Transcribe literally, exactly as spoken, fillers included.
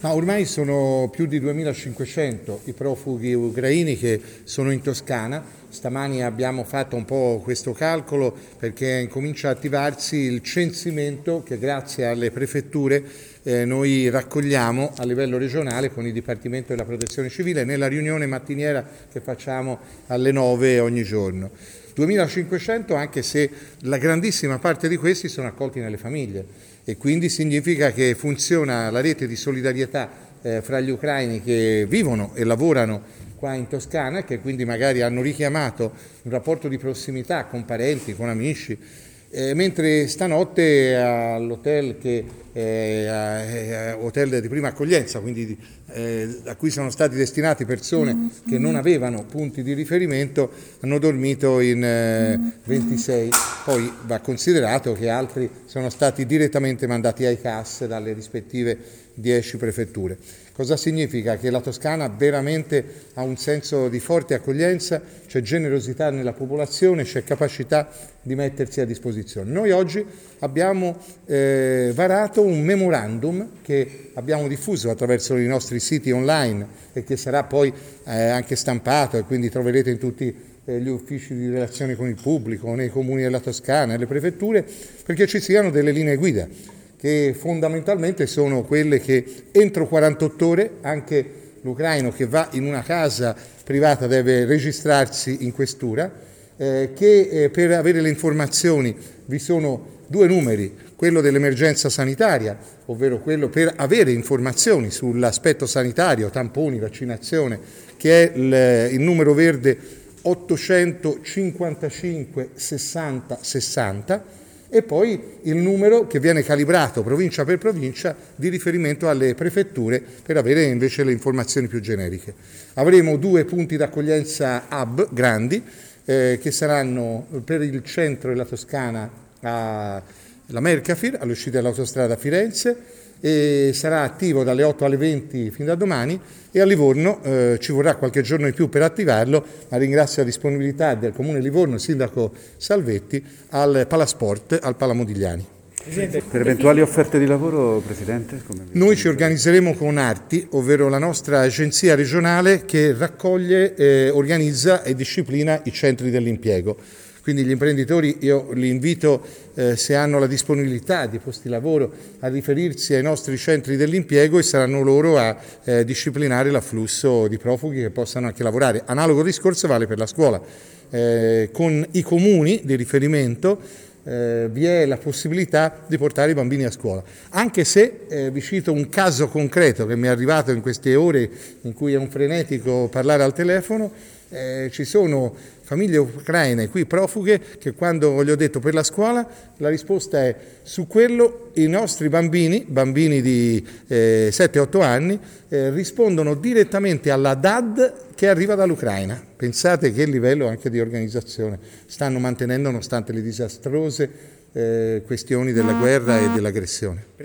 Ma ormai sono più di duemilacinquecento i profughi ucraini che sono in Toscana. Stamani abbiamo fatto un po' questo calcolo perché comincia a attivarsi il censimento che grazie alle prefetture eh, noi raccogliamo a livello regionale con il Dipartimento della Protezione Civile nella riunione mattiniera che facciamo alle nove ogni giorno. duemilacinquecento, anche se la grandissima parte di questi sono accolti nelle famiglie e quindi significa che funziona la rete di solidarietà eh, fra gli ucraini che vivono e lavorano qua in Toscana, che quindi magari hanno richiamato un rapporto di prossimità con parenti, con amici, eh, mentre stanotte all'hotel che è hotel di prima accoglienza, quindi eh, a cui sono stati destinati persone che non avevano punti di riferimento, hanno dormito in eh, ventisei. Poi va considerato che altri sono stati direttamente mandati ai C A S dalle rispettive dieci prefetture. Cosa significa? Che la Toscana veramente ha un senso di forte accoglienza, c'è generosità nella popolazione, c'è capacità di mettersi a disposizione. Noi oggi abbiamo eh, varato un memorandum che abbiamo diffuso attraverso i nostri siti online e che sarà poi eh, anche stampato e quindi troverete in tutti eh, gli uffici di relazione con il pubblico, nei comuni della Toscana, nelle prefetture, perché ci siano delle linee guida che fondamentalmente sono quelle che entro quarantotto ore anche l'ucraino che va in una casa privata deve registrarsi in questura, eh, che eh, per avere le informazioni vi sono due numeri, quello dell'emergenza sanitaria, ovvero quello per avere informazioni sull'aspetto sanitario, tamponi, vaccinazione, che è il, il numero verde ottocentocinquantacinque sessanta sessanta, e poi il numero che viene calibrato provincia per provincia di riferimento alle prefetture per avere invece le informazioni più generiche. Avremo due punti d'accoglienza hub grandi eh, che saranno per il centro della Toscana a la Mercafir, all'uscita dell'autostrada a Firenze, e sarà attivo dalle otto alle venti fin da domani, e a Livorno eh, ci vorrà qualche giorno in più per attivarlo, ma ringrazio la disponibilità del Comune di Livorno, il Sindaco Salvetti, al Palasport, al Palamodigliani. Per eventuali offerte di lavoro, Presidente? Come Noi ci organizzeremo con ARTI, ovvero la nostra agenzia regionale che raccoglie, eh, organizza e disciplina i centri dell'impiego. Quindi gli imprenditori io li invito, eh, se hanno la disponibilità di posti di lavoro, a riferirsi ai nostri centri dell'impiego e saranno loro a eh, disciplinare l'afflusso di profughi che possano anche lavorare. Analogo discorso vale per la scuola. Eh, con i comuni di riferimento eh, vi è la possibilità di portare i bambini a scuola. Anche se eh, vi cito un caso concreto che mi è arrivato in queste ore in cui è un frenetico parlare al telefono, eh, ci sono famiglie ucraine qui profughe che quando gli ho detto per la scuola, la risposta è: su quello i nostri bambini, bambini di eh, sette otto anni, eh, rispondono direttamente alla D A D che arriva dall'Ucraina. Pensate che livello anche di organizzazione stanno mantenendo nonostante le disastrose eh, questioni della guerra e dell'aggressione.